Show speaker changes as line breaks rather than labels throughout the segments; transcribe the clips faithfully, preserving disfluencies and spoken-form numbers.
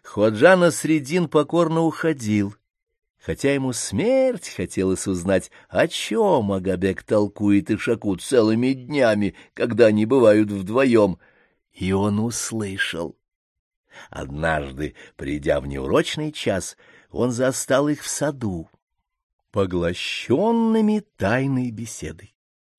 Ходжа Насреддин покорно уходил, хотя ему смерть хотелось узнать, о чем Агабек толкует Ишаку целыми днями, когда они бывают вдвоем, и он услышал. Однажды, придя в неурочный час, он застал их в саду, поглощенными тайной беседой.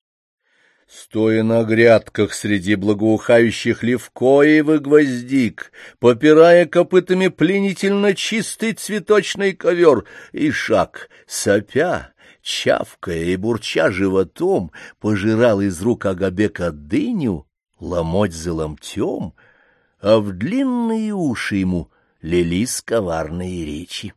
Стоя на грядках среди благоухающих левкоев и гвоздик, попирая копытами пленительно чистый цветочный ковер, Ишак, сопя, чавкая и бурча животом, пожирал из рук Агабека дыню, ломоть за ломтем, а в длинные уши ему лились коварные речи.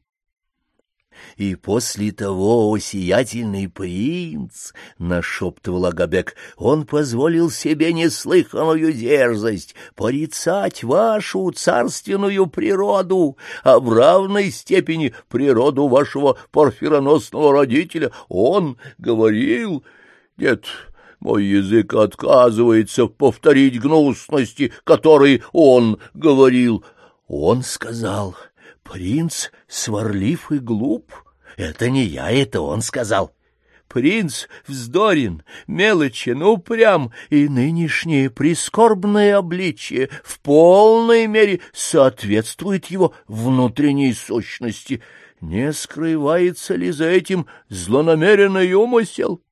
И после того, о сиятельный принц, — нашептывал Агабек, — он позволил себе неслыханную дерзость порицать вашу царственную природу, а в равной степени природу вашего парфироносного родителя. Он говорил... Нет, мой язык отказывается повторить гнусности, которые он говорил. Он сказал... Принц сварлив и глуп. Это не я, это он сказал. Принц вздорен, мелочен, упрям, и нынешнее прискорбное обличие в полной мере соответствует его внутренней сущности. Не скрывается ли за этим злонамеренный умысел?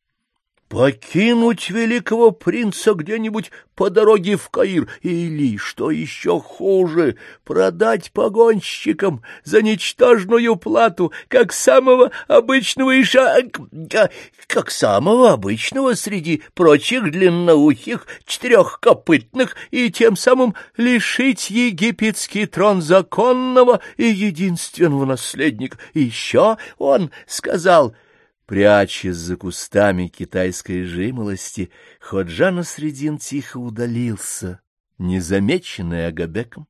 Покинуть великого принца где-нибудь по дороге в Каир или, что еще хуже, продать погонщикам за ничтожную плату, как самого обычного иша... как самого обычного среди прочих длинноухих, четырехкопытных, и тем самым лишить египетский трон законного и единственного наследника. Еще он сказал... Прячась за кустами китайской жимолости, Ходжа Насреддин тихо удалился, незамеченный Агабеком.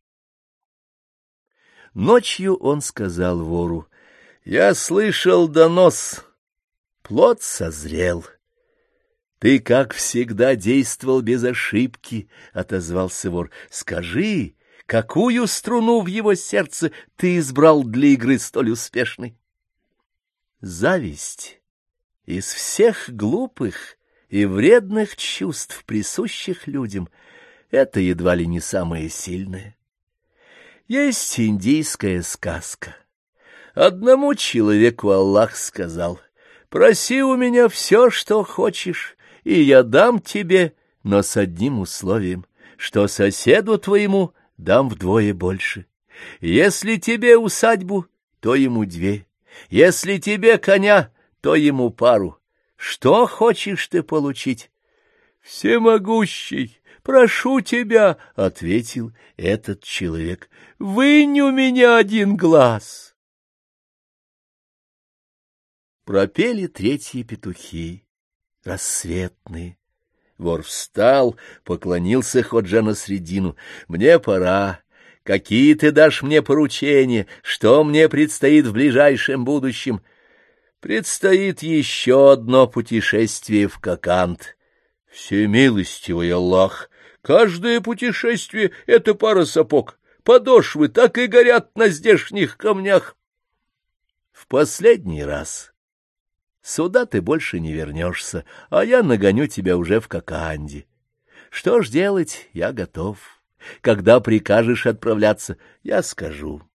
Ночью он сказал вору: — Я слышал донос, плод созрел. — Ты, как всегда, действовал без ошибки, — отозвался вор. — Скажи, какую струну в его сердце ты избрал для игры столь успешной? Зависть. Из всех глупых и вредных чувств, присущих людям, это едва ли не самое сильное. Есть индийская сказка. Одному человеку Аллах сказал: «Проси у меня все, что хочешь, и я дам тебе, но с одним условием, что соседу твоему дам вдвое больше. Если тебе усадьбу, то ему две, если тебе коня, то ему пару. Что хочешь ты получить?» «Всемогущий, прошу тебя, — ответил этот человек, — вынь у меня один глаз». Пропели третьи петухи, рассветные. Вор встал, поклонился Ходжа Насреддину. «Мне пора. Какие ты дашь мне поручения? Что мне предстоит в ближайшем будущем?» Предстоит еще одно путешествие в Коканд. Всемилостивый Аллах, каждое путешествие — это пара сапог. Подошвы так и горят на здешних камнях. В последний раз. Сюда ты больше не вернешься, а я нагоню тебя уже в Коканде. Что ж делать, я готов. Когда прикажешь отправляться, я скажу.